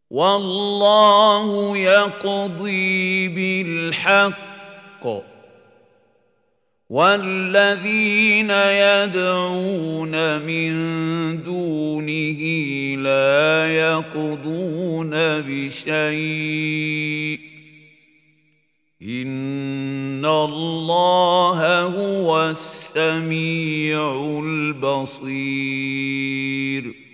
والله يقضي بالحق والذين يدعون من دونه لا يقضون بشيء إن الله هو السميع البصير